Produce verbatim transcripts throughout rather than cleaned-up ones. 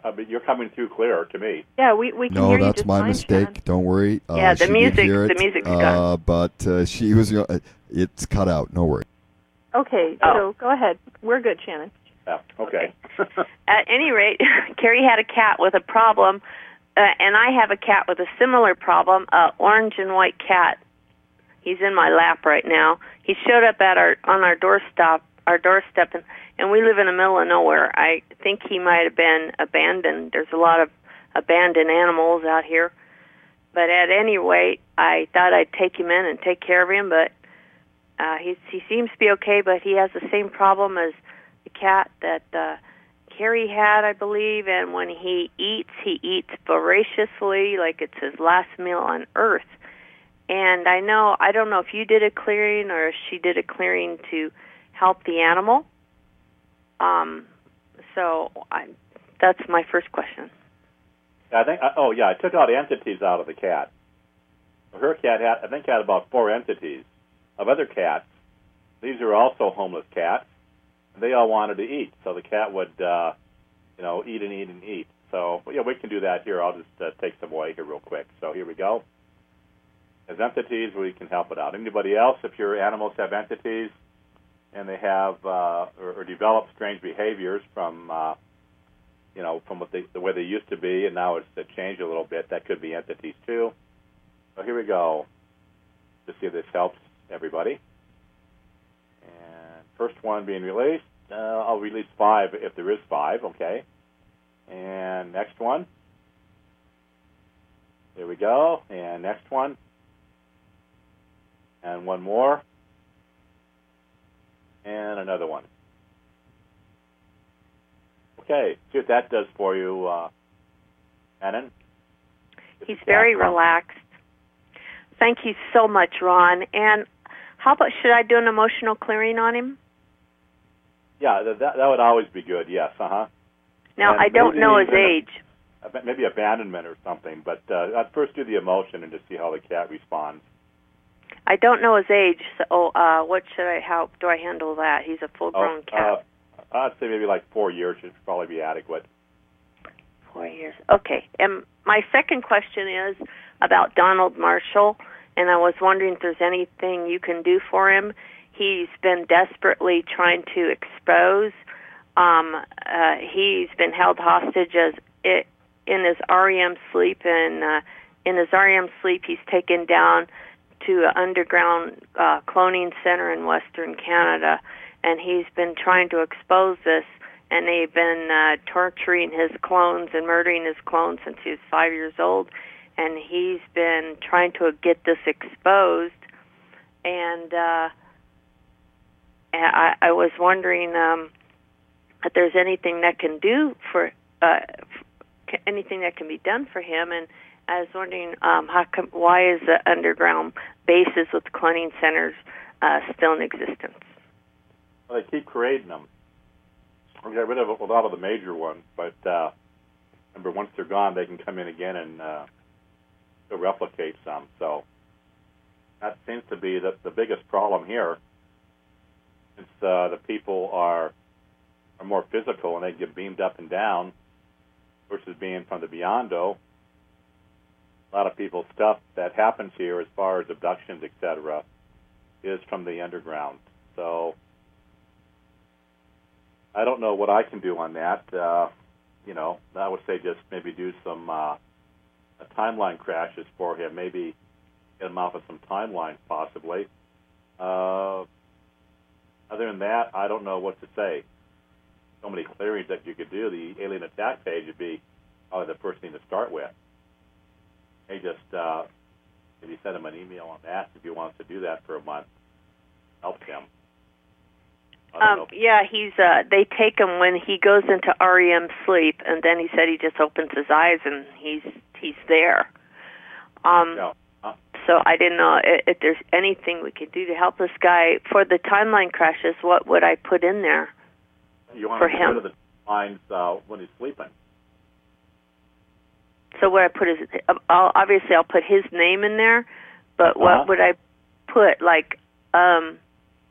uh, but you're coming through clear to me. Yeah, we, we can no, hear you that's just my fine, mistake. Shannon. Don't worry. Uh, Yeah, the she music- did hear the it, music's uh, gone. But uh, she was. Uh, it's cut out. No worry. Okay, Oh. so go ahead. We're good, Shannon. Yeah, okay. At any rate, Carrie had a cat with a problem, uh, and I have a cat with a similar problem, a orange and white cat. He's in my lap right now. He showed up at our on our doorstep, our doorstep, and, and we live in the middle of nowhere. I think he might have been abandoned. There's a lot of abandoned animals out here. But at any rate, I thought I'd take him in and take care of him, but uh, he, he seems to be okay, but he has the same problem as the cat that uh, Carrie had, I believe, and when he eats, he eats voraciously, like it's his last meal on earth. And I know, I don't know if you did a clearing or if she did a clearing to help the animal. Um, so I, that's my first question. I think. Oh, yeah. I took out entities out of the cat. Her cat had, I think, had about four entities of other cats. These are also homeless cats. They all wanted to eat, so the cat would, uh, you know, eat and eat and eat. So, yeah, we can do that here. I'll just uh, take some away here real quick. So here we go. As entities, we can help it out. Anybody else, if your animals have entities and they have uh, or, or develop strange behaviors from, uh, you know, from what they, the way they used to be, and now it's uh, changed a little bit, that could be entities too. So here we go. To see if this helps everybody. And first one being released. Uh, I'll release five if there is five, okay. And next one. There we go. And next one. And one more. And another one. Okay, see what that does for you, uh, Annan. He's very relaxed. Thank you so much, Ron. And how about, should I do an emotional clearing on him? Yeah, that, that would always be good, yes, uh-huh. Now, And I don't know his even a- age. Maybe abandonment or something, but uh, I'd first do the emotion and to see how the cat responds. I don't know his age, so uh, what should I, how do I handle that? He's a full-grown oh, cat. Uh, I'd say maybe like four years should probably be adequate. Four years. Okay. And my second question is about Donald Marshall, and I was wondering if there's anything you can do for him. He's been desperately trying to expose. Um, uh, he's been held hostage as it, in his R E M sleep, and uh, in his R E M sleep, he's taken down to an underground uh, cloning center in Western Canada, and he's been trying to expose this, and they've been uh, torturing his clones and murdering his clones since he was five years old, and he's been trying to get this exposed, and uh, I, I was wondering um, if there's anything that can do for, uh, anything that can be done for him, and I was wondering um, how come, why is the underground bases with cloning centers uh, still in existence? Well, they keep creating them. We got rid of a lot of the major ones, but uh, remember, once they're gone, they can come in again and uh, replicate some. So that seems to be the, the biggest problem here. Since uh, the people are are more physical and they get beamed up and down versus being from the Beyond-O, a lot of people's stuff that happens here as far as abductions, et cetera, is from the underground. So I don't know what I can do on that. Uh, you know, I would say just maybe do some uh, timeline crashes for him, maybe get him off of some timelines possibly. Uh, other than that, I don't know what to say. So many clearings that you could do. The alien attack page would be probably the first thing to start with. Hey, just uh, maybe send him an email on that if he wants to do that for a month. Helps him. Um, yeah, he's. Uh, they take him when he goes into R E M sleep, and then he said he just opens his eyes and he's he's there. Um, yeah. huh? So I didn't know if, if there's anything we could do to help this guy for the timeline crashes. What would I put in there you want for to get him? rid of the timelines uh, when he's sleeping. So where I put his, I'll, obviously I'll put his name in there, but what Uh-huh. would I put? Like, um,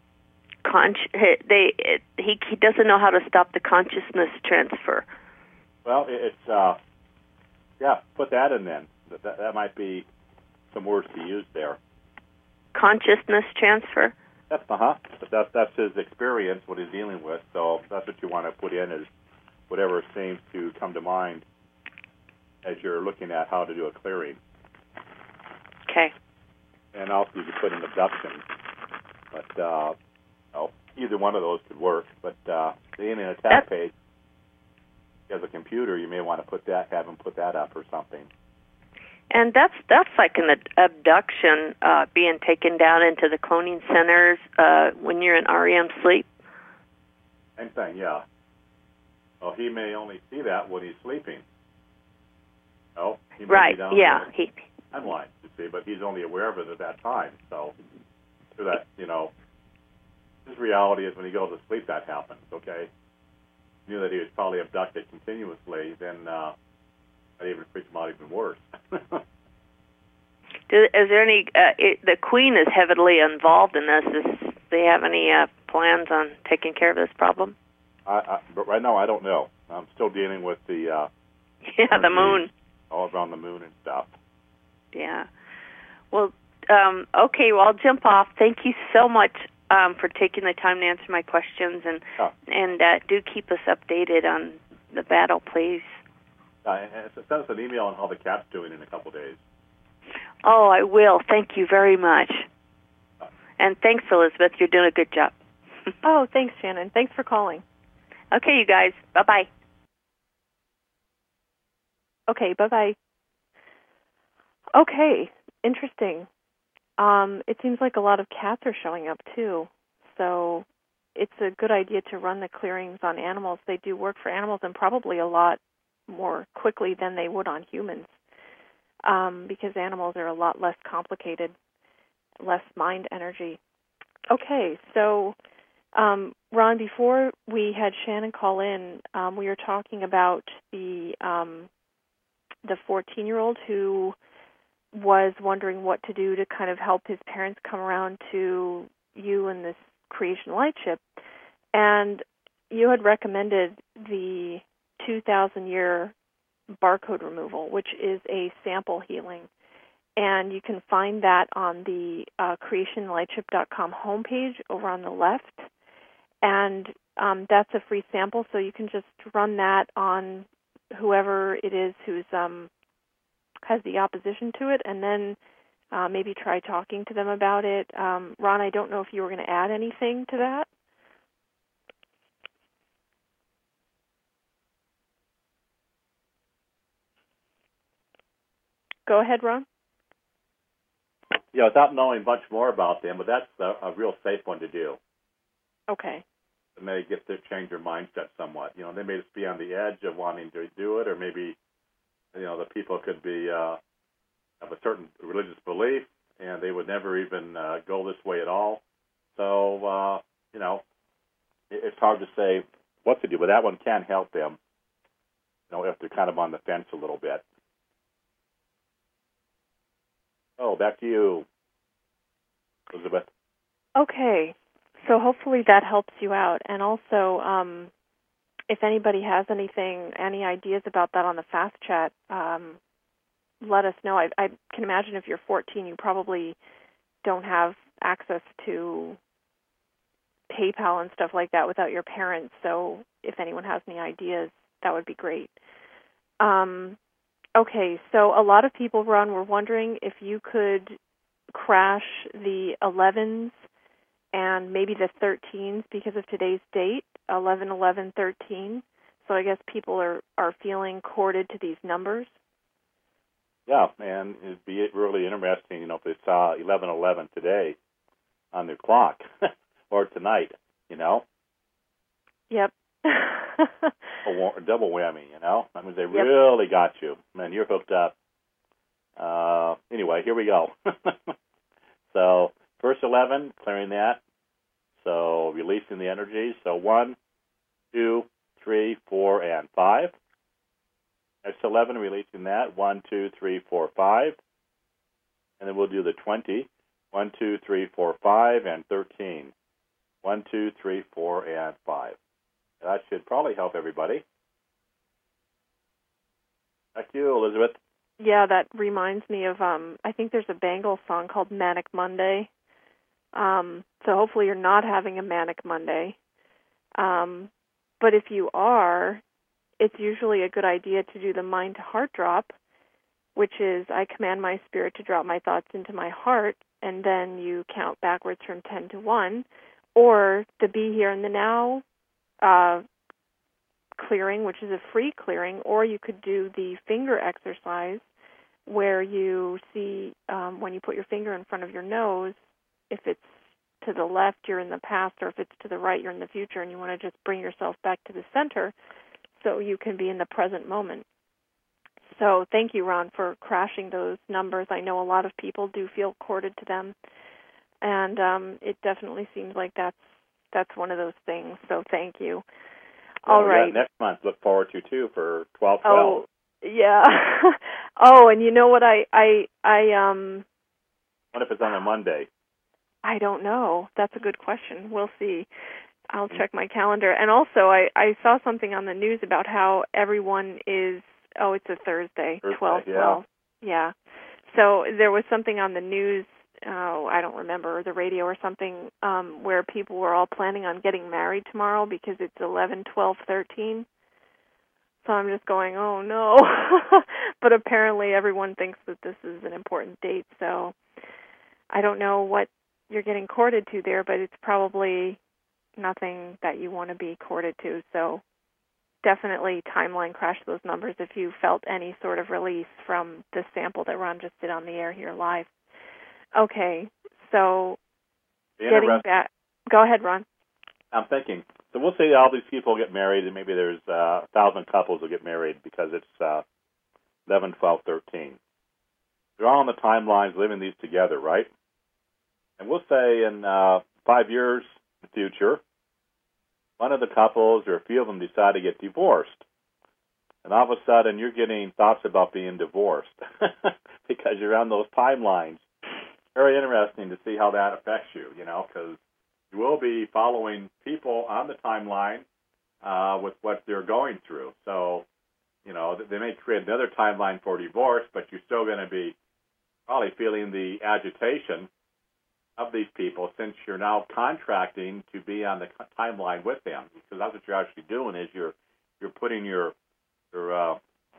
con- they, it, he he doesn't know how to stop the consciousness transfer. Well, it- it's, uh, yeah, put that in then. That, that, that might be some words to use there. Consciousness transfer? That's, uh-huh. That's, that's his experience, what he's dealing with. So that's what you want to put in is whatever seems to come to mind as you're looking at how to do a clearing. Okay. And also you could put in abduction. But, uh, oh, either one of those could work. But uh, the in an attack That's... page, as a computer, you may want to put that, have him put that up or something. And that's that's like an ad- abduction, uh, being taken down into the cloning centers uh, when you're in R E M sleep. Same thing, yeah. Well, he may only see that when he's sleeping. No, he may Right. be down Yeah. there He. timeline, you see, but he's only aware of it at that time. So, so that you know, his reality is when he goes to sleep, that happens. Okay, he knew that he was probably abducted continuously, then uh, that even freaks him out even worse. Do, is there any? Uh, it, the Queen is heavily involved in this. Is, do they have any uh, plans on taking care of this problem? I, I, but right now, I don't know. I'm still dealing with the uh, Yeah, the moon. all around the moon and stuff. Yeah. Well, um, okay. Well, I'll jump off. Thank you so much um, for taking the time to answer my questions, and Oh. and uh, do keep us updated on the battle, please. Uh, and and send us an email on how the cat's doing in a couple days. Oh, I will. Thank you very much. And thanks, Elizabeth. You're doing a good job. Oh, thanks, Shannon. Thanks for calling. Okay, you guys. Bye-bye. Okay, bye-bye. Okay, interesting. Um, it seems like a lot of cats are showing up, too. So it's a good idea to run the clearings on animals. They do work for animals and probably a lot more quickly than they would on humans, um, because animals are a lot less complicated, less mind energy. Okay, so um, Ron, before we had Shannon call in, um, we were talking about the um, the fourteen-year-old who was wondering what to do to kind of help his parents come around to you and this creation light ship. And you had recommended the two thousand year barcode removal, which is a sample healing. And you can find that on the uh, creation light ship dot com homepage over on the left. And um, that's a free sample, so you can just run that on whoever it is who's um, has the opposition to it, and then uh, maybe try talking to them about it. Um, Ron, I don't know if you were going to add anything to that. Go ahead, Ron. Yeah, without knowing much more about them, but that's a, a real safe one to do. Okay. It may get to change their mindset somewhat. You know, they may just be on the edge of wanting to do it, or maybe, you know, the people could be uh, have a certain religious belief, and they would never even uh, go this way at all. So, uh, you know, it, it's hard to say what to do, but that one can help them, you know, if they're kind of on the fence a little bit. Oh, back to you, Elizabeth. Okay. So hopefully that helps you out. And also, um, if anybody has anything, any ideas about that on the Fast Chat, um, let us know. I, I can imagine if you're fourteen, you probably don't have access to PayPal and stuff like that without your parents. So if anyone has any ideas, that would be great. Um, okay, so a lot of people, Ron, were wondering if you could crash the elevens and maybe the thirteens because of today's date, eleven eleven thirteen. So I guess people are, are feeling corded to these numbers. Yeah, and it'd be really interesting, you know, if they saw eleven eleven today on their clock or tonight, you know. Yep. a, war- a double whammy, you know. That means they Yep. really got you. Man, you're hooked up. Uh, anyway, here we go. So first eleven, clearing that. So releasing the energy. So one, two, three, four, and five. Next eleven, releasing that. One, two, three, four, five. And then we'll do the twenty. One, two, three, four, five, and thirteen. One, two, three, four, and five. That should probably help everybody. Back to you, Elizabeth. Yeah, that reminds me of, um, I think there's a Bangles song called Manic Monday. Um, so hopefully you're not having a Manic Monday. Um, but if you are, it's usually a good idea to do the mind to heart drop, which is I command my spirit to drop my thoughts into my heart, and then you count backwards from ten to one, or the Be Here and the Now uh, clearing, which is a free clearing, or you could do the finger exercise where you see um, when you put your finger in front of your nose, if it's to the left, you're in the past, or if it's to the right, you're in the future, and you want to just bring yourself back to the center so you can be in the present moment. So thank you, Ron, for crashing those numbers. I know a lot of people do feel corded to them, and um, it definitely seems like that's that's one of those things. So thank you. Well, All we right. got next month to look forward to, too, for twelve twelve. Oh, yeah. Oh, and you know what? I, I, I, um... What if it's on a Monday? I don't know. That's a good question. We'll see. I'll check my calendar. And also, I, I saw something on the news about how everyone is, oh, it's a Thursday, Thursday, twelve twelve. Yeah. So there was something on the news, oh, I don't remember, the radio or something, um, where people were all planning on getting married tomorrow because it's eleven twelve thirteen. So I'm just going, oh, no. But apparently everyone thinks that this is an important date. So I don't know what you're getting courted to there, but it's probably nothing that you want to be courted to. So definitely timeline crash those numbers if you felt any sort of release from the sample that Ron just did on the air here live. Okay, so getting back. Go ahead, Ron. I'm thinking. So we'll say all these people get married, and maybe there's uh, a thousand couples will get married because it's uh, eleven, twelve, thirteen. They're all on the timelines living these together, right? And we'll say in uh, five years in the future, one of the couples or a few of them decide to get divorced. And all of a sudden, you're getting thoughts about being divorced because you're on those timelines. Very interesting to see how that affects you, you know, because you will be following people on the timeline uh, with what they're going through. So, you know, they may create another timeline for divorce, but you're still going to be probably feeling the agitation of these people since you're now contracting to be on the timeline with them. Because that's what you're actually doing is you're you're putting your your uh,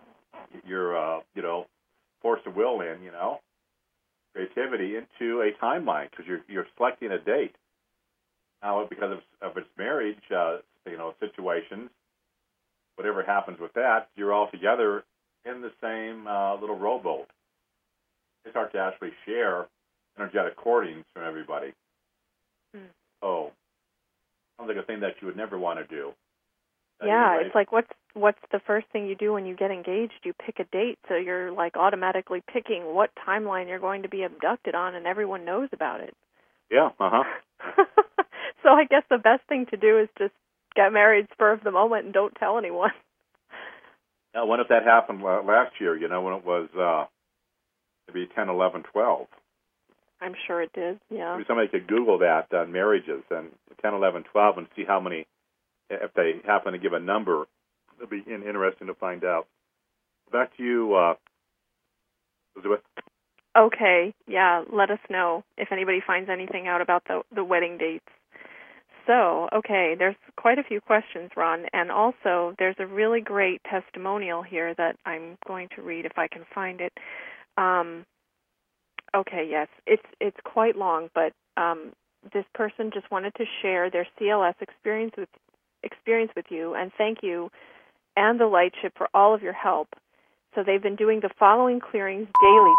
your uh, you know force of will in, you know, creativity into a timeline because you're you're selecting a date. Now, because of, of its marriage, uh, you know, situations, whatever happens with that, you're all together in the same uh, little rowboat. It's hard to actually share energetic courtings from everybody. Mm. Oh, sounds like a thing that you would never want to do. Yeah, it's like what's what's the first thing you do when you get engaged? You pick a date, so you're like automatically picking what timeline you're going to be abducted on, and everyone knows about it. Yeah, uh-huh. So I guess the best thing to do is just get married spur of the moment and don't tell anyone. Now, what if that happened uh, last year, you know, when it was uh, maybe ten, eleven, twelve? I'm sure it did, yeah. Maybe somebody could Google that on marriages and ten, eleven, twelve and see how many, if they happen to give a number, it'll be interesting to find out. Back to you, uh, Elizabeth. Okay, yeah, let us know if anybody finds anything out about the, the wedding dates. So, okay, there's quite a few questions, Ron, and also there's a really great testimonial here that I'm going to read if I can find it. Um, okay, yes, it's it's quite long, but um, this person just wanted to share their C L S experience with experience with you, and thank you and the Lightship for all of your help. So they've been doing the following clearings daily.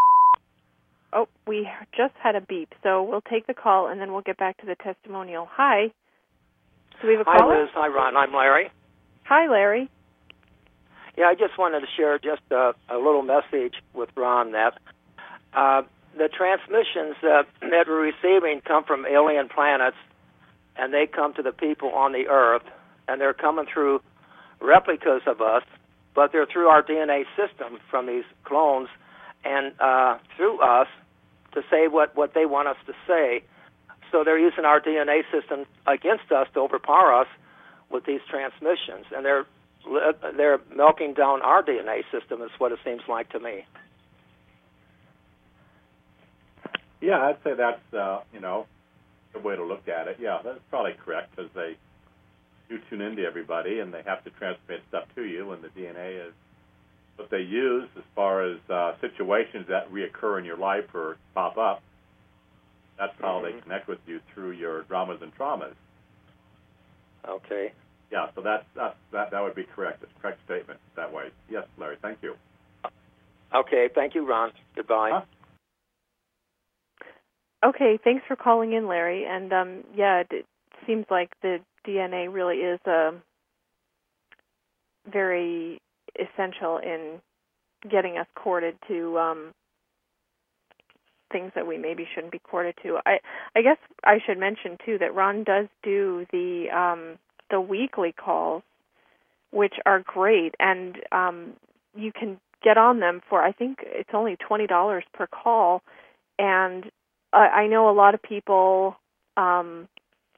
Oh, we just had a beep, so we'll take the call, and then we'll get back to the testimonial. Hi. Do we have a caller? Hi, Liz. Hi, Ron. I'm Larry. Hi, Larry. Yeah, I just wanted to share just a, a little message with Ron that uh, the transmissions uh, that we're receiving come from alien planets, and they come to the people on the Earth, and they're coming through replicas of us, but they're through our D N A system from these clones and uh, through us to say what, what they want us to say. So they're using our D N A system against us to overpower us with these transmissions. And they're they're milking down our D N A system, is what it seems like to me. Yeah, I'd say that's, uh, you know, the way to look at it. Yeah, that's probably correct because they do tune into everybody and they have to transmit stuff to you, and the D N A is what they use as far as uh, situations that reoccur in your life or pop up. That's how mm-hmm. they connect with you through your dramas and traumas. Okay. Yeah, so that's, that's, that that would be correct. It's a correct statement that way. Yes, Larry, thank you. Okay, thank you, Ron. Goodbye. Huh? Okay, thanks for calling in, Larry. And, um, yeah, it, it seems like the D N A really is uh, very essential in getting us corded to um, things that we maybe shouldn't be corded to. I, I guess I should mention, too, that Ron does do the um, the weekly calls, which are great, and um, you can get on them for, I think it's only twenty dollars per call, and uh, I know a lot of people um,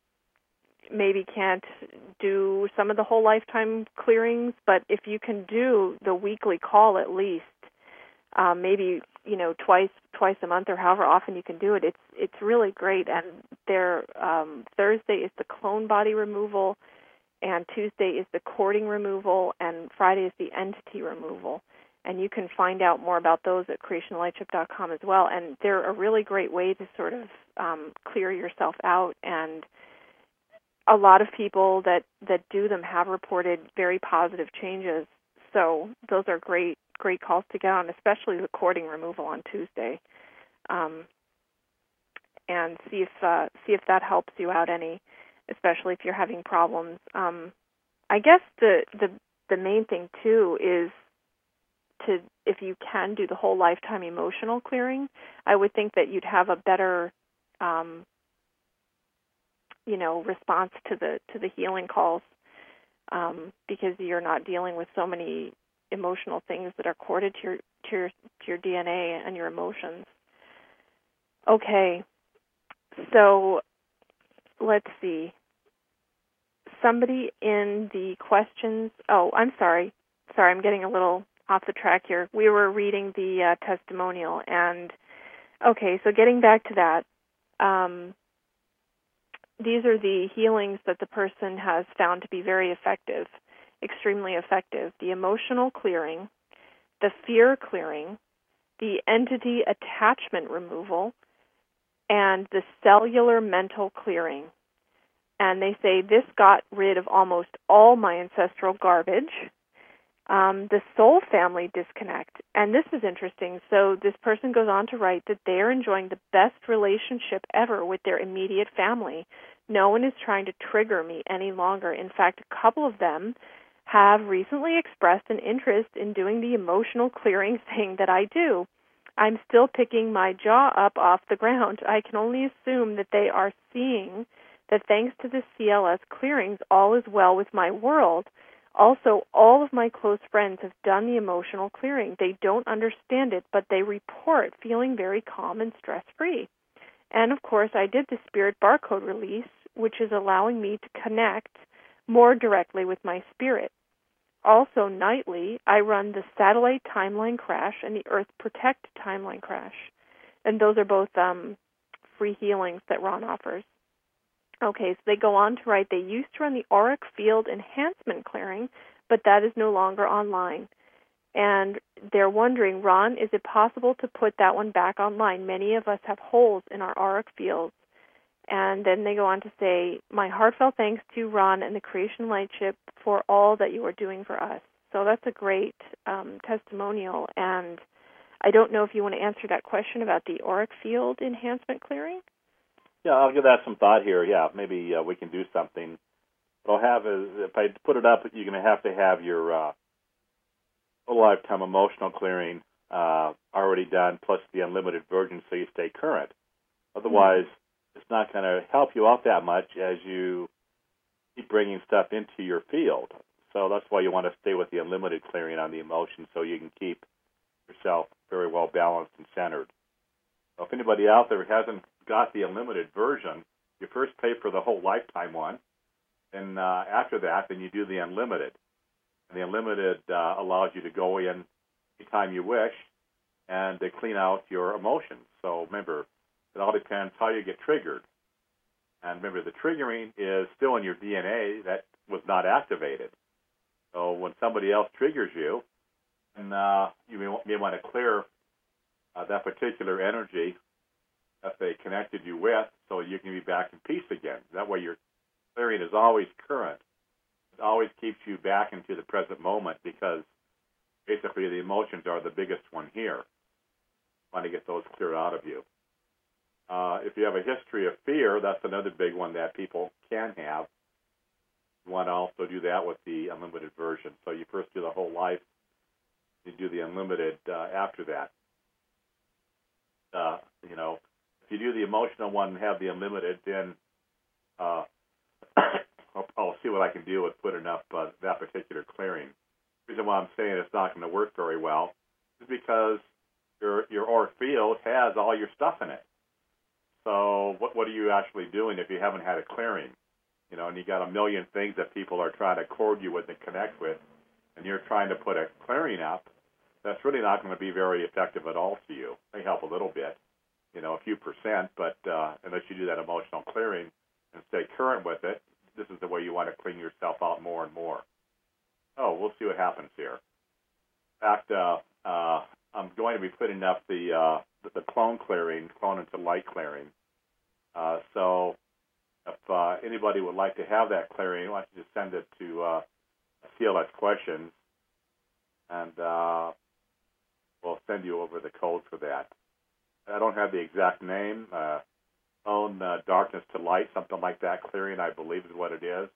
maybe can't do some of the whole lifetime clearings, but if you can do the weekly call at least, um, maybe you know twice twice a month or however often you can do it, it's it's really great. And their um, Thursday is the clone body removal, and Tuesday is the cording removal, and Friday is the entity removal. And you can find out more about those at creation light ship dot com as well. And they're a really great way to sort of um, clear yourself out. And a lot of people that, that do them have reported very positive changes. So those are great, great calls to get on, especially the cording removal on Tuesday. Um, and see if uh, see if that helps you out any, especially if you're having problems. Um, I guess the, the the main thing too is to, if you can do the whole lifetime emotional clearing, I would think that you'd have a better, um, you know, response to the to the healing calls, um, because you're not dealing with so many emotional things that are corded to your to your, to your D N A and your emotions. Okay, so let's see. Somebody in the questions. Oh, I'm sorry. Sorry, I'm getting a little off the track here. We were reading the uh, testimonial, and okay, so getting back to that, um, these are the healings that the person has found to be very effective, extremely effective. The emotional clearing, the fear clearing, the entity attachment removal, and the cellular mental clearing. And they say this got rid of almost all my ancestral garbage. Um, the soul family disconnect. And this is interesting. So this person goes on to write that they're enjoying the best relationship ever with their immediate family. No one is trying to trigger me any longer. In fact, a couple of them have recently expressed an interest in doing the emotional clearing thing that I do. I'm still picking my jaw up off the ground. I can only assume that they are seeing that thanks to the C L S clearings, all is well with my world. Also, all of my close friends have done the emotional clearing. They don't understand it, but they report feeling very calm and stress-free. And, of course, I did the spirit barcode release, which is allowing me to connect more directly with my spirit. Also, nightly, I run the satellite timeline crash and the Earth Protect timeline crash. And those are both um, free healings that Ron offers. Okay, so they go on to write, they used to run the auric field enhancement clearing, but that is no longer online. And they're wondering, Ron, is it possible to put that one back online? Many of us have holes in our auric fields. And then they go on to say, my heartfelt thanks to Ron and the Creation Light Ship for all that you are doing for us. So that's a great um, testimonial. And I don't know if you want to answer that question about the auric field enhancement clearing. Yeah, I'll give that some thought here. Yeah, maybe uh, we can do something. What I'll have is, if I put it up, you're going to have to have your uh, lifetime emotional clearing uh, already done, plus the unlimited version so you stay current. Otherwise, mm-hmm. it's not going to help you out that much as you keep bringing stuff into your field. So that's why you want to stay with the unlimited clearing on the emotion so you can keep yourself very well balanced and centered. So if anybody out there hasn't got the unlimited version, you first pay for the whole lifetime one, and uh, after that, then you do the unlimited. And the unlimited uh, allows you to go in anytime you wish and to clean out your emotions. So remember, it all depends how you get triggered. And remember, the triggering is still in your D N A that was not activated. So when somebody else triggers you, and uh, you may, may want to clear uh, that particular energy that they connected you with so you can be back in peace again. That way your clearing is always current. It always keeps you back into the present moment because basically the emotions are the biggest one here. Want to get those cleared out of you. Uh, if you have a history of fear, that's another big one that people can have. You want to also do that with the unlimited version. So you first do the whole life, you do the unlimited uh, after that. Uh, you know, if you do the emotional one and have the unlimited, then uh, I'll, I'll see what I can do with put enough uh, that particular clearing. The reason why I'm saying it's not going to work very well is because your your auric field has all your stuff in it. So what what are you actually doing if you haven't had a clearing? You know, and you got a million things that people are trying to cord you with and connect with, and you're trying to put a clearing up, that's really not going to be very effective at all to you. They help a little bit, you know, a few percent, but uh, unless you do that emotional clearing and stay current with it, this is the way you want to clean yourself out more and more. Oh, we'll see what happens here. In fact, uh, uh, I'm going to be putting up the uh, the, the clone clearing, clone into light clearing. Uh, so if uh, anybody would like to have that clearing, why don't you just send it to uh, C L S Questions, and uh, we'll send you over the code for that. I don't have the exact name. Uh, own uh, Darkness to Light, something like that. Clearing, I believe, is what it is.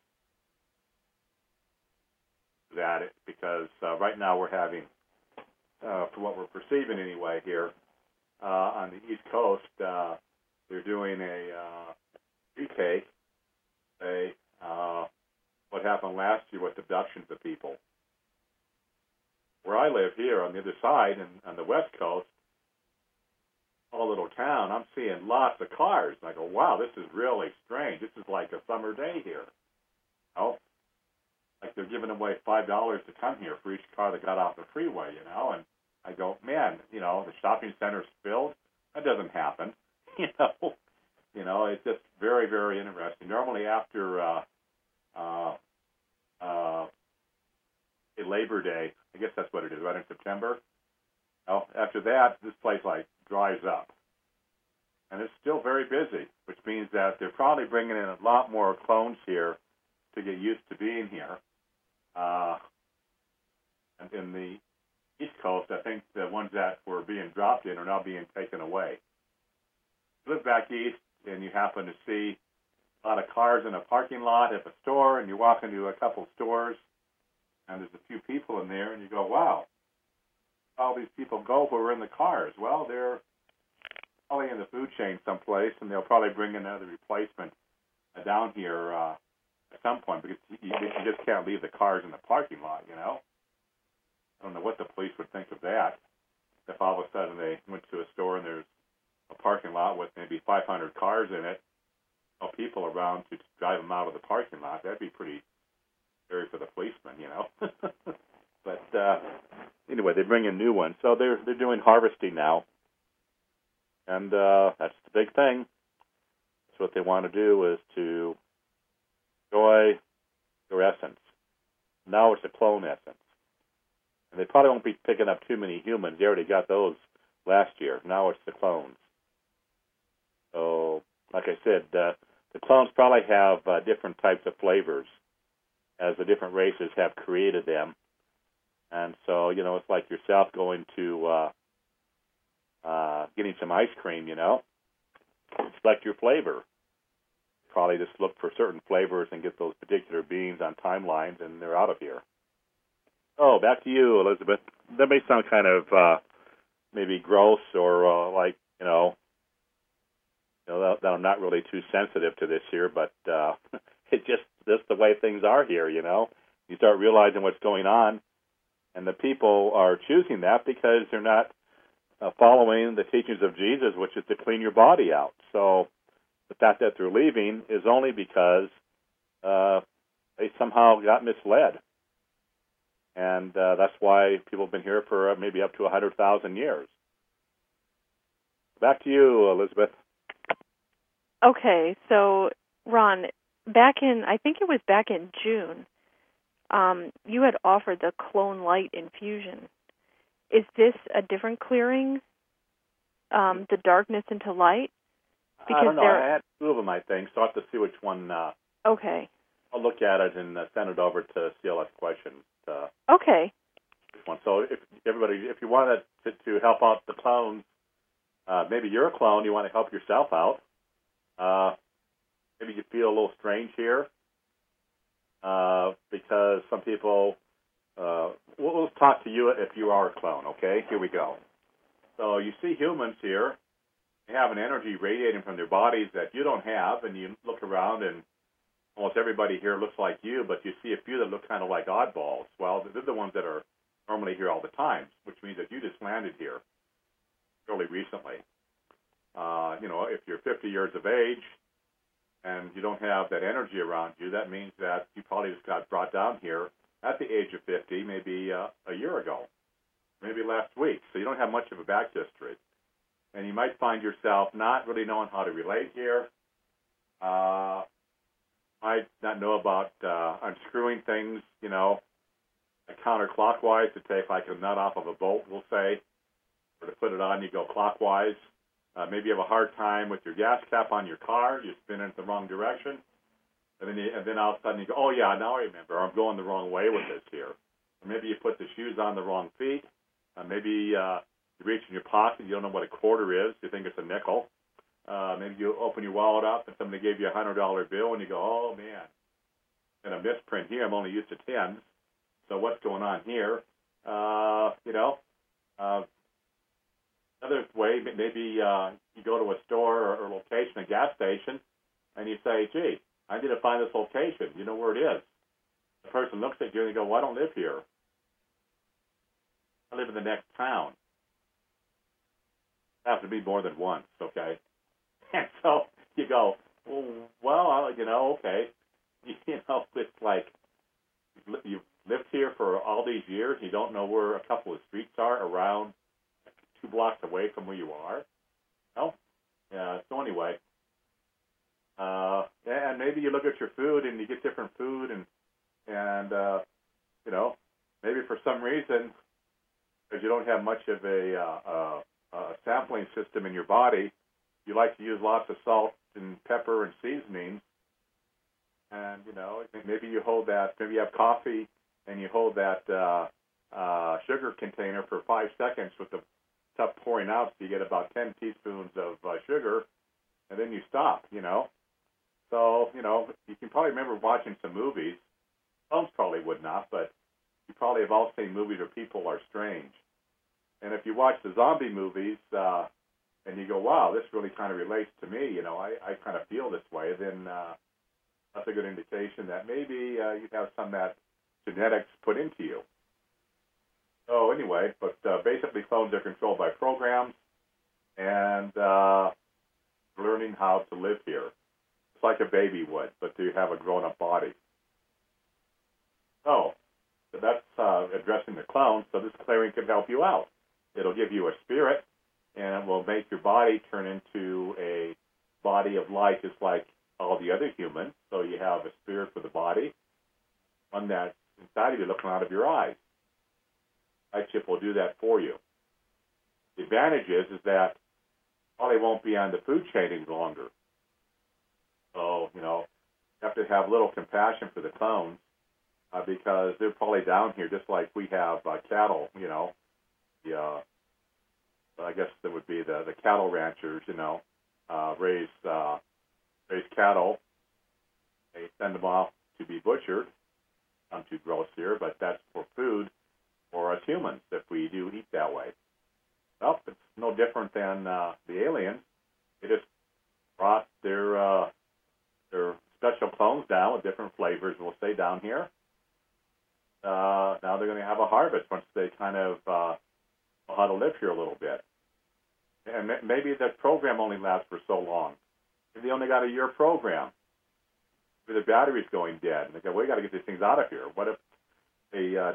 That it, because uh, right now we're having, uh, for what we're perceiving anyway here, uh, on the East Coast, uh, they're doing a uh, retake, a uh, what happened last year with abductions of people. Where I live here on the other side, and on the West Coast, a little town, I'm seeing lots of cars. And I go, wow, this is really strange. This is like a summer day here. Oh, like they're giving away five dollars to come here for each car that got off the freeway, you know. And I go, man, you know, the shopping center's filled. That doesn't happen, you know. You know, it's just very, very interesting. Normally after uh, uh, uh, a Labor Day, I guess that's what it is, right in September. Well, after that, this place like dries up, and it's still very busy, which means that they're probably bringing in a lot more clones here to get used to being here. Uh, and in the East Coast, I think the ones that were being dropped in are now being taken away. You live back east, and you happen to see a lot of cars in a parking lot at a store, and you walk into a couple stores, and there's a few people in there, and you go, wow, all these people go who are in the cars. Well, they're probably in the food chain someplace, and they'll probably bring another replacement uh, down here uh, at some point, because you, you just can't leave the cars in the parking lot, you know. I don't know what the police would think of that. If all of a sudden they went to a store and there's a parking lot with maybe five hundred cars in it, no people around to drive them out of the parking lot, that'd be pretty scary for the policeman, you know. But uh, anyway, they bring in new ones. So they're they're doing harvesting now, and uh, that's the big thing. So what they want to do is to enjoy your essence. Now it's a clone essence. And they probably won't be picking up too many humans. They already got those last year. Now it's the clones. So, like I said, uh, the clones probably have uh, different types of flavors as the different races have created them. And so, you know, it's like yourself going to uh, uh, getting some ice cream, you know. Select your flavor. Probably just look for certain flavors and get those particular beans on timelines, and they're out of here. Oh, back to you, Elizabeth. That may sound kind of uh, maybe gross or uh, like, you know, you know that, that I'm not really too sensitive to this here, but uh, it's just just the way things are here, you know. You start realizing what's going on, and the people are choosing that because they're not uh, following the teachings of Jesus, which is to clean your body out. So the fact that they're leaving is only because uh, they somehow got misled. And uh, that's why people have been here for uh, maybe up to one hundred thousand years. Back to you, Elizabeth. Okay, so, Ron, back in, I think it was back in June, um, you had offered the Clone Light infusion. Is this a different clearing, um, the darkness into light? Because I don't know. I had two of them, I think, so I'll have to see which one. Uh, okay. I'll look at it and uh, send it over to C L S Questions. Uh, okay. Which one? So if everybody, if you wanted to, to help out the clones, uh, maybe you're a clone, you want to help yourself out. Uh, maybe you feel a little strange here uh, because some people. Uh, we'll, we'll talk to you if you are a clone. Okay, here we go. So you see humans here. They have an energy radiating from their bodies that you don't have, and you look around and almost everybody here looks like you, but you see a few that look kind of like oddballs. Well, they're the ones that are normally here all the time, which means that you just landed here fairly recently. Uh, you know, if you're fifty years of age and you don't have that energy around you, that means that you probably just got brought down here at the age of fifty, maybe uh, a year ago, maybe last week. So you don't have much of a back history. And you might find yourself not really knowing how to relate here. Uh, might not know about uh, unscrewing things, you know, counterclockwise to take like a nut off of a bolt, we'll say, or to put it on, you go clockwise. Uh, maybe you have a hard time with your gas cap on your car. You spin it the wrong direction. And then, you, and then all of a sudden you go, oh, yeah, now I remember. I'm going the wrong way with this here. Or maybe you put the shoes on the wrong feet. Uh, maybe uh, you reach in your pocket. You don't know what a quarter is. You think it's a nickel. Uh, maybe you open your wallet up and somebody gave you a one hundred dollar bill and you go, oh, man. And a misprint here. I'm only used to tens. So what's going on here? Uh, you know, uh, another way, maybe uh, you go to a store or, or location, a gas station, and you say, gee, I need to find this location. You know where it is. The person looks at you and they go, well, I don't live here. I live in the next town. It happens to be more than once, okay? And so you go, well, well you know, okay. You know, it's like you've lived here for all these years. You don't know where a couple of streets are around two blocks away from where you are. No? Yeah, so anyway. Uh, and maybe you look at your food and you get different food and, and uh, you know, maybe for some reason, because you don't have much of a, uh, uh, a sampling system in your body, you like to use lots of salt and pepper and seasonings. And, you know, maybe you hold that, maybe you have coffee and you hold that uh, uh, sugar container for five seconds with the stuff pouring out, so you get about ten teaspoons of uh, sugar, and then you stop, you know. So, you know, you can probably remember watching some movies. Most probably would not, but you probably have all seen movies where people are strange. And if you watch the zombie movies uh, and you go, wow, this really kind of relates to me, you know, I, I kind of feel this way, then uh, that's a good indication that maybe uh, you have some of that genetics put into you. So anyway, but uh, basically clones are controlled by programs and uh, learning how to live here. It's like a baby would, but you have a grown-up body. So, so that's uh, addressing the clones, so this clearing can help you out. It'll give you a spirit, and it will make your body turn into a body of light just like all the other humans. So you have a spirit for the body, one that's inside of you looking out of your eyes. Light chip will do that for you. The advantage is, is that probably won't be on the food chain any longer. So, you know, you have to have a little compassion for the clones uh, because they're probably down here just like we have uh, cattle, you know. The, uh, I guess that would be the, the cattle ranchers, you know, uh, raise, uh, raise cattle. They send them off to be butchered. Not too gross here, but that's for food for us humans if we do eat that way. Well, it's no different than uh, the aliens. They just brought their uh, their special clones down with different flavors, we'll say, down here. Uh, now they're going to have a harvest once they kind of uh, know how to live here a little bit. And maybe that program only lasts for so long. Maybe they only got a year program. Maybe the battery's going dead. And they go, we got to get these things out of here. What if a, uh,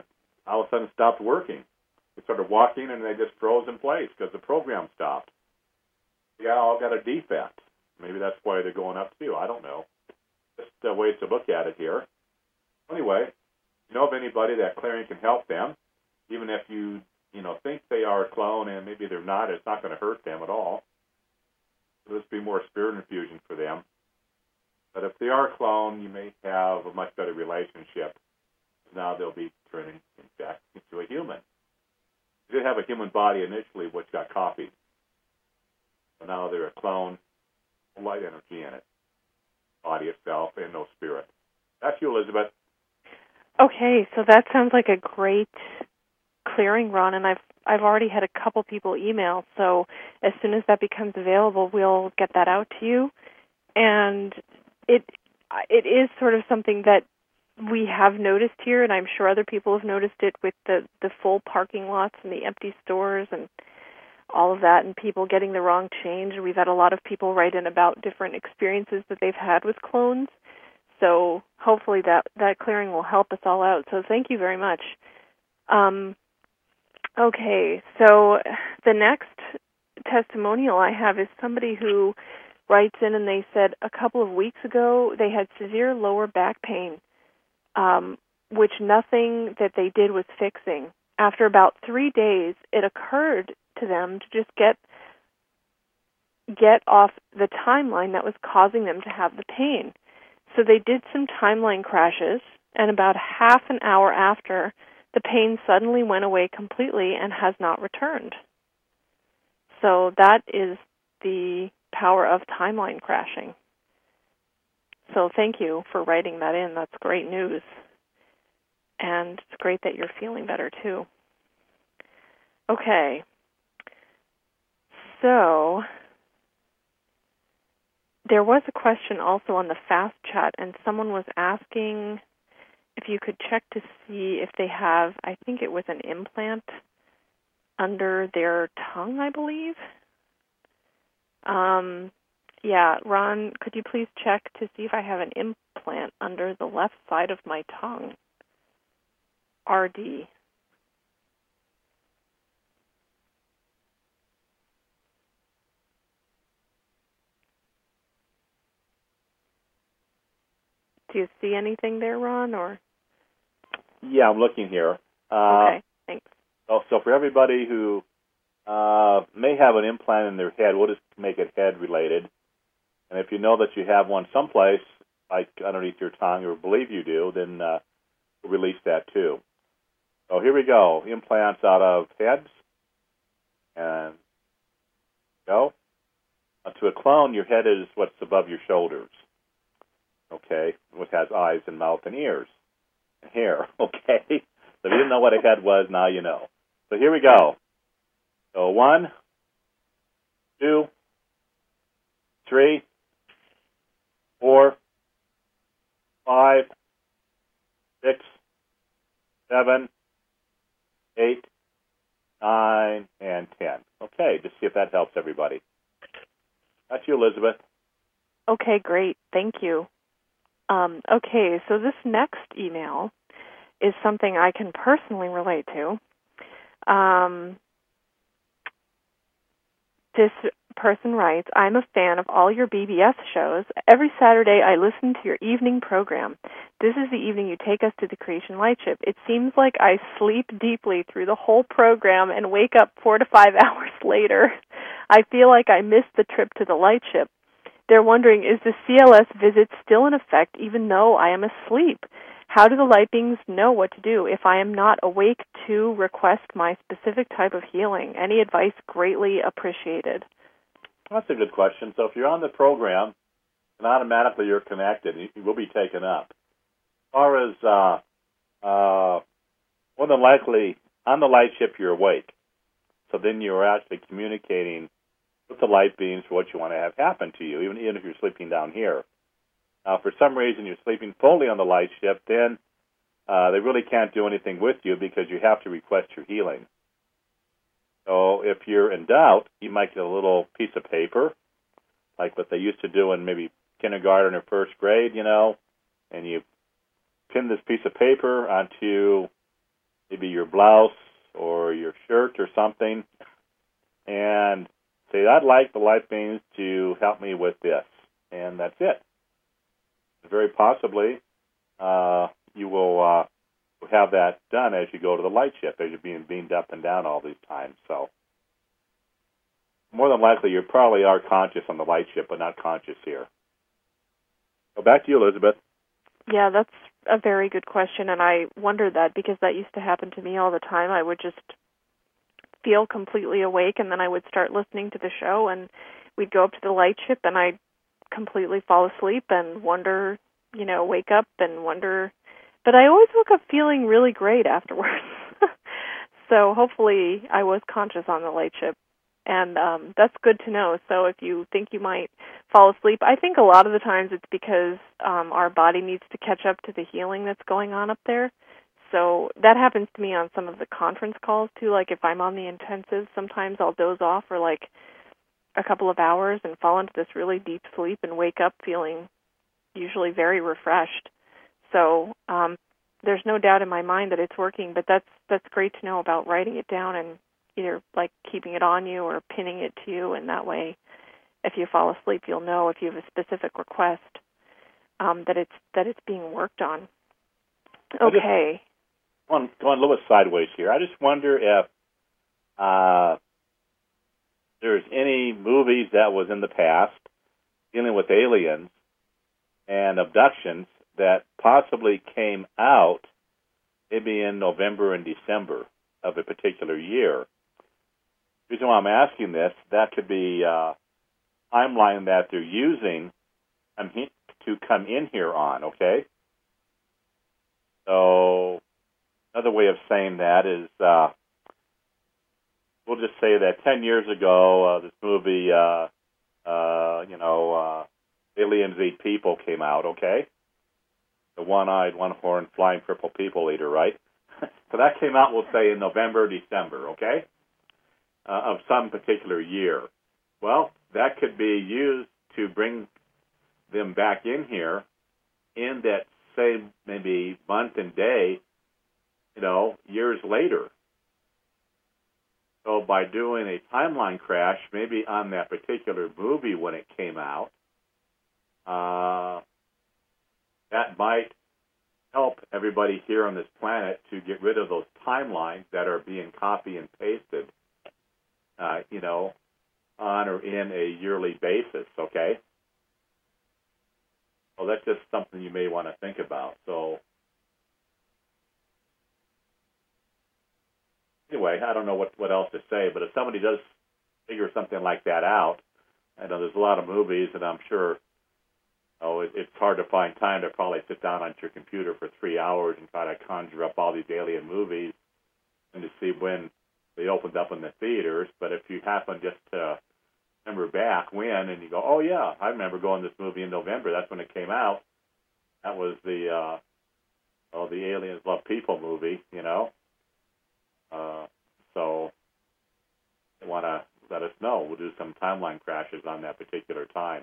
all of a sudden stopped working. They started walking, and they just froze in place because the program stopped. They all got a defect. Maybe that's why they're going up, too. I don't know. Just uh, ways to look at it here. Anyway, if you know of anybody that clearing can help them, even if you, you know, think they are a clone and maybe they're not, it's not going to hurt them at all. It'll just be more spirit infusion for them. But if they are a clone, you may have a much better relationship. Now they'll be turning, in fact, into a human. They did have a human body initially, which got copied. But now they're a clone, light energy in it. Body itself and no spirit. That's you, Elizabeth. Okay, so that sounds like a great clearing, Ron, and I've I've already had a couple people email, so as soon as that becomes available, we'll get that out to you. And it it is sort of something that we have noticed here, and I'm sure other people have noticed it with the, the full parking lots and the empty stores and all of that, and people getting the wrong change. We've had a lot of people write in about different experiences that they've had with clones. So hopefully that, that clearing will help us all out. So thank you very much. Um, okay, so the next testimonial I have is somebody who writes in and they said a couple of weeks ago they had severe lower back pain, um, which nothing that they did was fixing. After about three days, it occurred to them to just get get off the timeline that was causing them to have the pain. So they did some timeline crashes, and about half an hour after, the pain suddenly went away completely and has not returned. So that is the power of timeline crashing. So thank you for writing that in. That's great news. And it's great that you're feeling better, too. Okay. So there was a question also on the Fast Chat, and someone was asking if you could check to see if they have, I think it was an implant under their tongue, I believe. Um, yeah, Ron, could you please check to see if I have an implant under the left side of my tongue? R D. Do you see anything there, Ron? Or yeah, I'm looking here. Uh, okay, thanks. So, so for everybody who uh, may have an implant in their head, we'll just make it head-related. And if you know that you have one someplace, like underneath your tongue, or believe you do, then uh, we'll release that too. So here we go. Implants out of heads. And go. Uh, to a clone, your head is what's above your shoulders. Okay? Which has eyes and mouth and ears. And hair. Okay? So if you didn't know what a head was, now you know. So here we go. So one, two, three, four, five, six, seven, eight, nine, and ten. Okay, just see if that helps everybody. That's you, Elizabeth. Okay, great. Thank you. Um, okay, so this next email is something I can personally relate to. Um, this person writes, I'm a fan of all your B B S shows. Every Saturday I listen to your evening program. This is the evening you take us to the Creation Lightship. It seems like I sleep deeply through the whole program and wake up four to five hours later. I feel like I missed the trip to the Lightship. They're wondering, is the C L S visit still in effect even though I am asleep? How do the light beings know what to do if I am not awake to request my specific type of healing? Any advice greatly appreciated. That's a good question. So if you're on the program, and automatically you're connected, you will be taken up. As far as, uh, uh, more than likely, on the light ship you're awake. So then you're actually communicating with the light beings for what you want to have happen to you, even, even if you're sleeping down here. Now, if for some reason you're sleeping fully on the light ship, then uh, they really can't do anything with you because you have to request your healing. So if you're in doubt, you might get a little piece of paper, like what they used to do in maybe kindergarten or first grade, you know, and you pin this piece of paper onto maybe your blouse or your shirt or something, and say, I'd like the light beams to help me with this, and that's it. Very possibly, uh, you will uh, have that done as you go to the light ship, as you're being beamed up and down all these times. So more than likely, you probably are conscious on the light ship, but not conscious here. So back to you, Elizabeth. Yeah, that's a very good question, and I wondered that because that used to happen to me all the time. I would just feel completely awake, and then I would start listening to the show, and we'd go up to the light ship, and I'd completely fall asleep and wonder, you know, wake up and wonder. But I always woke up feeling really great afterwards. So hopefully I was conscious on the light ship. And um, that's good to know. So if you think you might fall asleep, I think a lot of the times it's because um, our body needs to catch up to the healing that's going on up there. So that happens to me on some of the conference calls, too. Like if I'm on the intensive, sometimes I'll doze off for like a couple of hours and fall into this really deep sleep and wake up feeling usually very refreshed. So um, there's no doubt in my mind that it's working, but that's that's great to know about writing it down and either like keeping it on you or pinning it to you, and that way if you fall asleep you'll know if you have a specific request um, that it's that it's being worked on. Okay. Going a little bit sideways here. I just wonder if uh, there's any movies that was in the past dealing with aliens and abductions that possibly came out maybe in November and December of a particular year. The reason why I'm asking this, that could be a timeline that they're using to come in here on, okay? So another way of saying that is uh, we'll just say that ten years ago, uh, this movie, uh, uh, you know, uh, Aliens Eat People came out, okay? The one-eyed, one-horned, flying purple people eater, right? So that came out, we'll say, in November, December, okay, uh, of some particular year. Well, that could be used to bring them back in here in that same maybe month and day, you know, years later. So by doing a timeline crash, maybe on that particular movie when it came out, uh, that might help everybody here on this planet to get rid of those timelines that are being copy and pasted, uh, you know, on or in a yearly basis, okay? Well, that's just something you may want to think about. So anyway, I don't know what, what else to say, but if somebody does figure something like that out, I know there's a lot of movies, and I'm sure oh, it, it's hard to find time to probably sit down on your computer for three hours and try to conjure up all these alien movies and to see when they opened up in the theaters. But if you happen just to remember back when, and you go, oh, yeah, I remember going to this movie in November. That's when it came out. That was the, uh, oh, the Aliens Love People movie, you know. Uh, so they want to let us know. We'll do some timeline crashes on that particular time.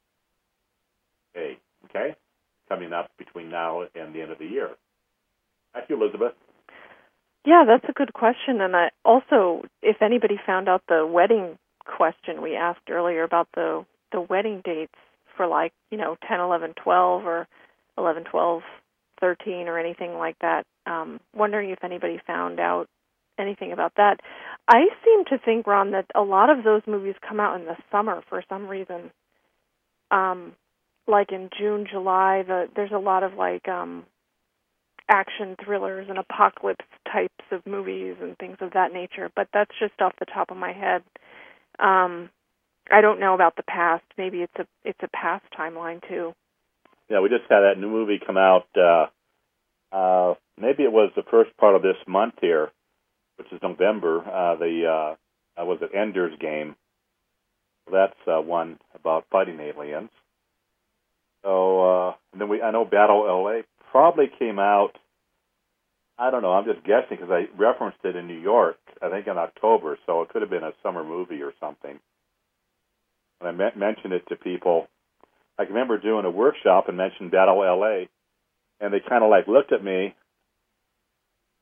Okay, coming up between now and the end of the year. Thank you, Elizabeth. Yeah, that's a good question. And I also, if anybody found out the wedding question we asked earlier about the, the wedding dates for like, you know, ten, eleven, twelve or eleven, twelve, thirteen or anything like that, um, wondering if anybody found out anything about that. I seem to think, Ron, that a lot of those movies come out in the summer for some reason. Um Like in June, July, the, there's a lot of like um, action thrillers and apocalypse types of movies and things of that nature. But that's just off the top of my head. Um, I don't know about the past. Maybe it's a it's a past timeline too. Yeah, we just had that new movie come out. Uh, uh, maybe it was the first part of this month here, which is November. Uh, the uh, uh, was it Ender's Game? That's uh, one about fighting aliens. So, uh, and then we, I know Battle L A probably came out, I don't know, I'm just guessing because I referenced it in New York, I think in October, so it could have been a summer movie or something. When I me- mentioned it to people, I can remember doing a workshop and mentioned Battle L A, and they kind of like looked at me,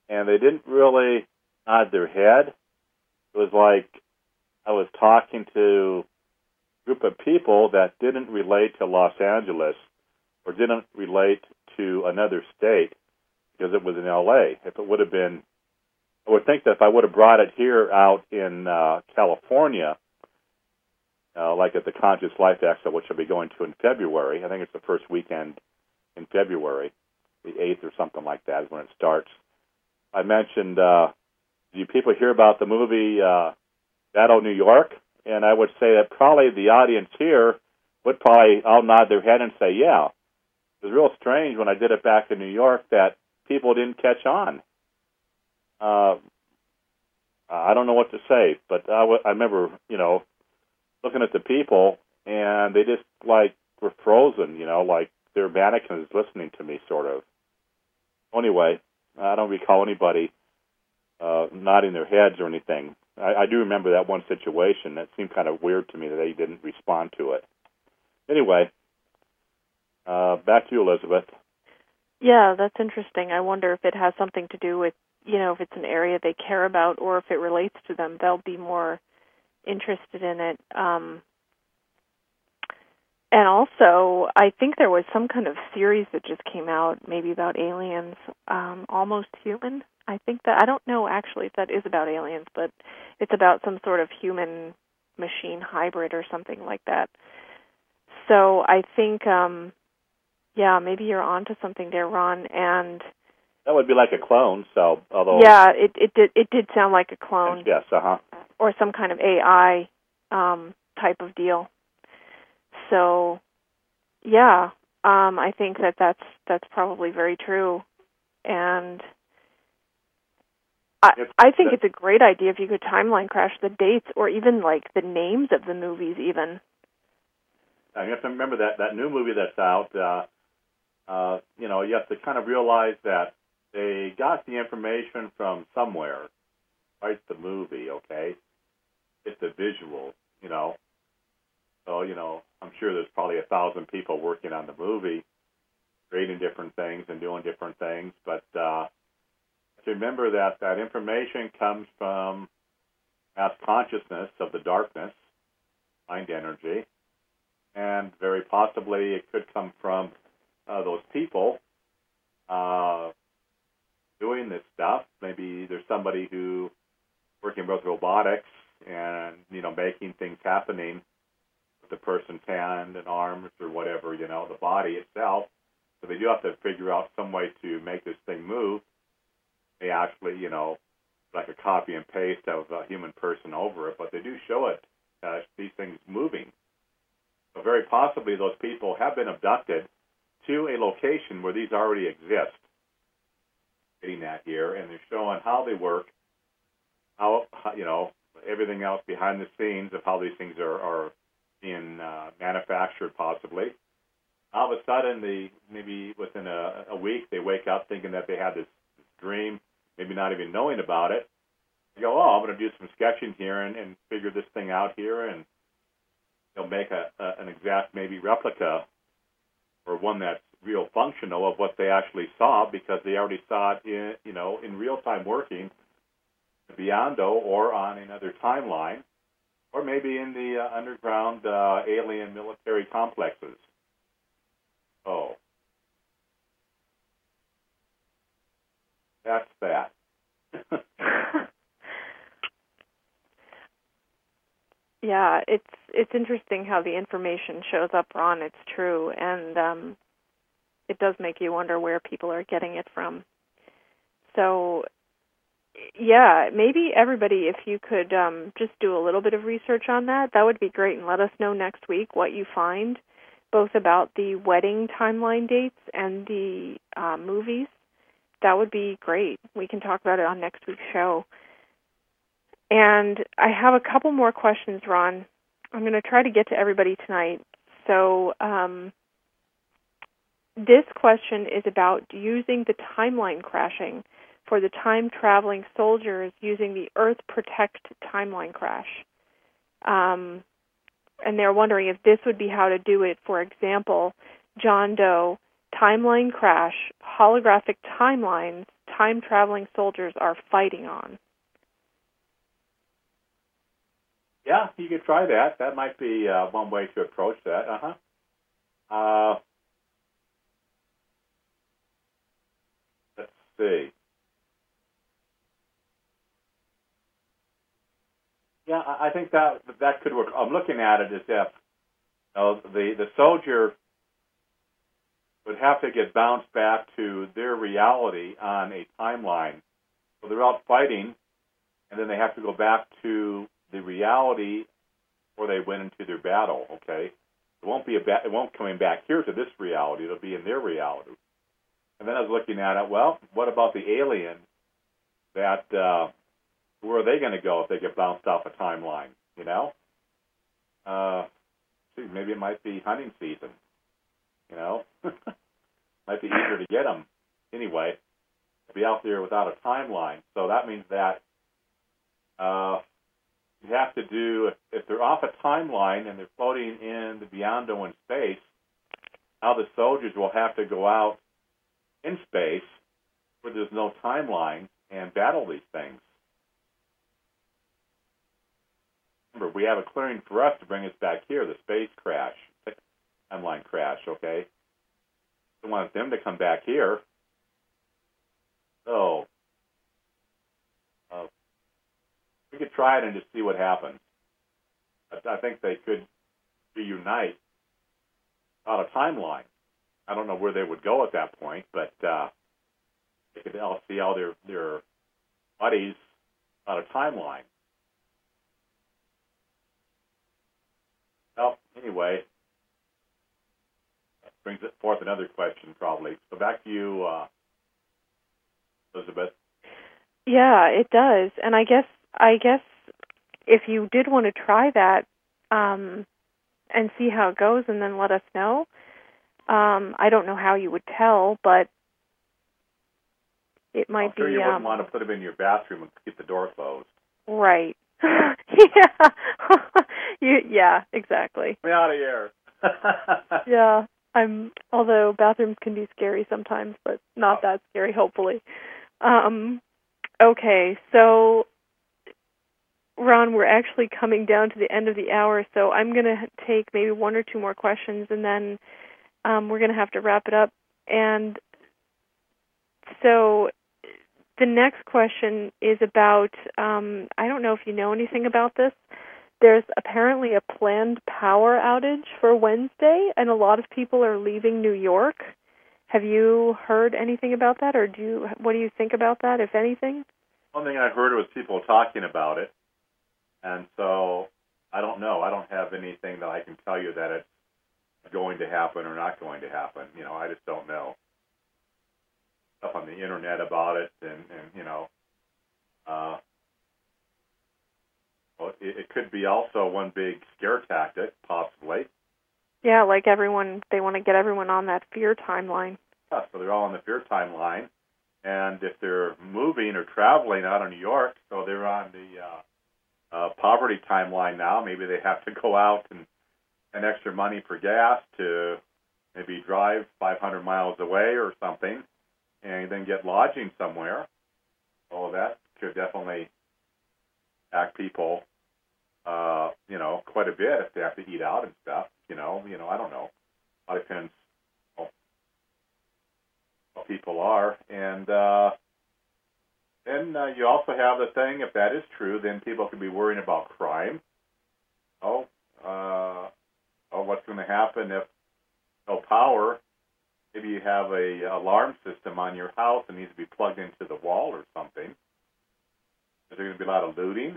and they didn't really nod their head. It was like I was talking to a group of people that didn't relate to Los Angeles or didn't relate to another state because it was in L A. If it would have been, I would think that if I would have brought it here out in uh, California, uh, like at the Conscious Life Expo, which I'll be going to in February, I think it's the first weekend in February, the eighth or something like that is when it starts. I mentioned, uh, do you people hear about the movie uh, Battle New York? And I would say that probably the audience here would probably all nod their head and say, yeah. It was real strange when I did it back in New York that people didn't catch on. Uh, I don't know what to say, but I, w- I remember, you know, looking at the people, and they just, like, were frozen, you know, like they're mannequins listening to me, sort of. Anyway, I don't recall anybody uh, nodding their heads or anything. I, I do remember that one situation. That seemed kind of weird to me that they didn't respond to it. Anyway, uh, back to you, Elizabeth. Yeah, that's interesting. I wonder if it has something to do with, you know, if it's an area they care about or if it relates to them. They'll be more interested in it. Um, and also, I think there was some kind of series that just came out, maybe about aliens, um, Almost Human. I think that, I don't know actually if that is about aliens, but it's about some sort of human-machine hybrid or something like that. So I think, um, yeah, maybe you're onto something there, Ron. And that would be like a clone. So, although yeah, it it did it did sound like a clone. Yes, uh huh. Or some kind of A I um, type of deal. So, yeah, um, I think that that's that's probably very true, and I It's, I think it's a great idea if you could timeline crash the dates or even like the names of the movies even. You have to remember that, that new movie that's out, uh, uh, you know, you have to kind of realize that they got the information from somewhere. Right, the movie, okay? It's the visual, you know. So, you know, I'm sure there's probably a thousand people working on the movie, creating different things and doing different things. But uh, to remember that that information comes from mass consciousness of the darkness, mind energy. And very possibly it could come from uh, those people uh, doing this stuff. Maybe there's somebody who working with robotics and, you know, making things happening with the person's hand and arms or whatever, you know, the body itself. So they do have to figure out some way to make this thing move. They actually, you know, like a copy and paste of a human person over it, but they do show it, uh, these things moving. So very possibly those people have been abducted to a location where these already exist. Getting that here, and they're showing how they work, how, you know, everything else behind the scenes of how these things are, are being uh, manufactured possibly. All of a sudden, they maybe within a, a week, they wake up thinking that they had this, this dream, maybe not even knowing about it. They go, oh, I'm going to do some sketching here and, and figure this thing out here, and they'll make a, a, an exact maybe replica or one that's real functional of what they actually saw because they already saw it in, you know, in real time working Beyando or on another timeline, or maybe in the uh, underground uh, alien military complexes. Oh. That's that. Yeah, it's it's interesting how the information shows up, Ron. It's true, and um, it does make you wonder where people are getting it from. So, yeah, maybe everybody, if you could um, just do a little bit of research on that, that would be great, and let us know next week what you find, both about the wedding timeline dates and the uh, movies. That would be great. We can talk about it on next week's show. And I have a couple more questions, Ron. I'm going to try to get to everybody tonight. So um, this question is about using the timeline crashing for the time-traveling soldiers using the Earth Protect timeline crash. Um, and they're wondering if this would be how to do it. For example, John Doe timeline crash, holographic timelines time-traveling soldiers are fighting on? Yeah, you could try that. That might be uh, one way to approach that. Uh-huh. Uh, let's see. Yeah, I I think that that could work. I'm looking at it as if you know, the the soldier would have to get bounced back to their reality on a timeline. So they're out fighting, and then they have to go back to the reality where they went into their battle. Okay, it won't be a ba- it won't coming back here to this reality. It'll be in their reality. And then I was looking at it. Well, what about the alien? That uh, where are they going to go if they get bounced off a timeline? You know, uh, see, maybe it might be hunting season. You know, might be easier to get them anyway. Be out there without a timeline, so that means that uh, you have to do if, if they're off a timeline and they're floating in the beyond in space. Now the soldiers will have to go out in space where there's no timeline and battle these things. Remember, we have a clearing for us to bring us back here, the space crash, timeline crash, okay? We want them to come back here. So, uh, we could try it and just see what happens. I, I think they could reunite on a timeline. I don't know where they would go at that point, but uh, they could all see all their, their buddies on a timeline. Well, anyway, that brings it forth another question probably. So back to you, uh, Elizabeth. Yeah, it does. And I guess I guess if you did want to try that um, and see how it goes and then let us know, um, I don't know how you would tell, but it might I'm sure be... you wouldn't um, want to put them in your bathroom and keep the door closed. Right. yeah. you, yeah, exactly. Get me out of here. Yeah. I'm, although bathrooms can be scary sometimes, but not that scary, hopefully. Um, okay, so, Ron, we're actually coming down to the end of the hour, so I'm going to take maybe one or two more questions, and then um, we're going to have to wrap it up. And so the next question is about, um, I don't know if you know anything about this. There's apparently a planned power outage for Wednesday, and a lot of people are leaving New York. Have you heard anything about that, or do you? What do you think about that, if anything? One thing I heard was people talking about it, and so I don't know. I don't have anything that I can tell you that it's going to happen or not going to happen. You know, I just don't know. Stuff on the internet about it, and, and you know, uh, well, it, it could be also one big scare tactic, possibly. Yeah, like everyone, they want to get everyone on that fear timeline. Yeah, so they're all on the fear timeline, and if they're moving or traveling out of New York, so they're on the uh, uh, poverty timeline now. Maybe they have to go out and spend extra money for gas to maybe drive five hundred miles away or something, and then get lodging somewhere. Well, that could definitely impact people, uh, you know, quite a bit if they have to eat out and stuff. You know, you know, I don't know. It depends on how people are. And uh, then uh, you also have the thing, if that is true, then people could be worrying about crime. Oh, uh, oh, what's going to happen if no power? Maybe you have a alarm system on your house that needs to be plugged into the wall or something. Is there going to be a lot of looting?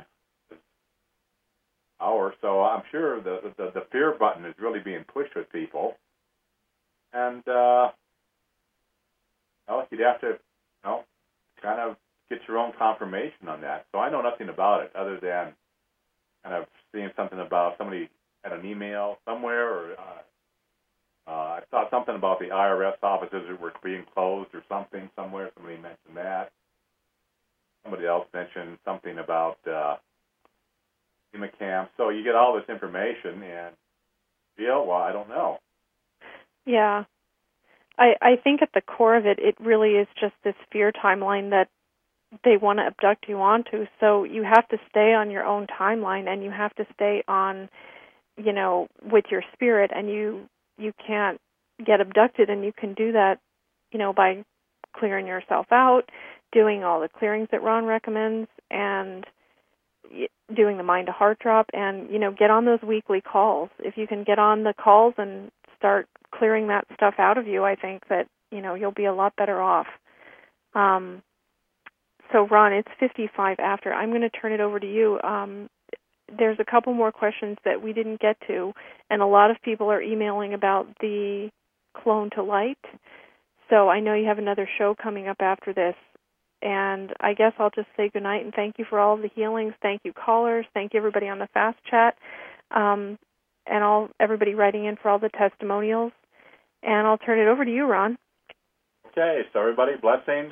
Hour, so I'm sure the, the the fear button is really being pushed with people, and uh, well, you'd have to, you know, kind of get your own confirmation on that. So I know nothing about it other than kind of seeing something about somebody had an email somewhere, or uh, uh, I saw something about the I R S offices that were being closed or something somewhere. Somebody mentioned that. Somebody else mentioned something about. Uh, FEMA camp. So you get all this information, and feel, well, I don't know. Yeah. I, I think at the core of it, it really is just this fear timeline that they want to abduct you onto. So you have to stay on your own timeline, and you have to stay on, you know, with your spirit, and you you can't get abducted, and you can do that, you know, by clearing yourself out, doing all the clearings that Ron recommends, and doing the mind to heart drop, and, you know, get on those weekly calls. If you can get on the calls and start clearing that stuff out of you, I think that, you know, you'll be a lot better off. Um, so, Ron, it's fifty-five after. I'm going to turn it over to you. Um, there's a couple more questions that we didn't get to, and a lot of people are emailing about the clone to light. So I know you have another show coming up after this. And I guess I'll just say goodnight and thank you for all of the healings. Thank you, callers. Thank you, everybody on the Fast Chat. Um, and all everybody writing in for all the testimonials. And I'll turn it over to you, Ron. Okay, so everybody, blessings.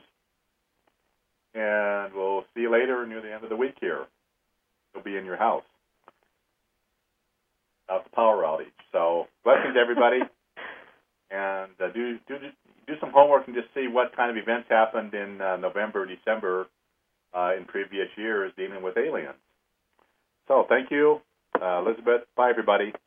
And we'll see you later near the end of the week here. You'll be in your house. Without the power outage. So blessings, everybody. and uh, do, do do some homework and just see what kind of events happened in uh, November, December uh, in previous years dealing with aliens. So thank you, uh, Elizabeth. Bye, everybody.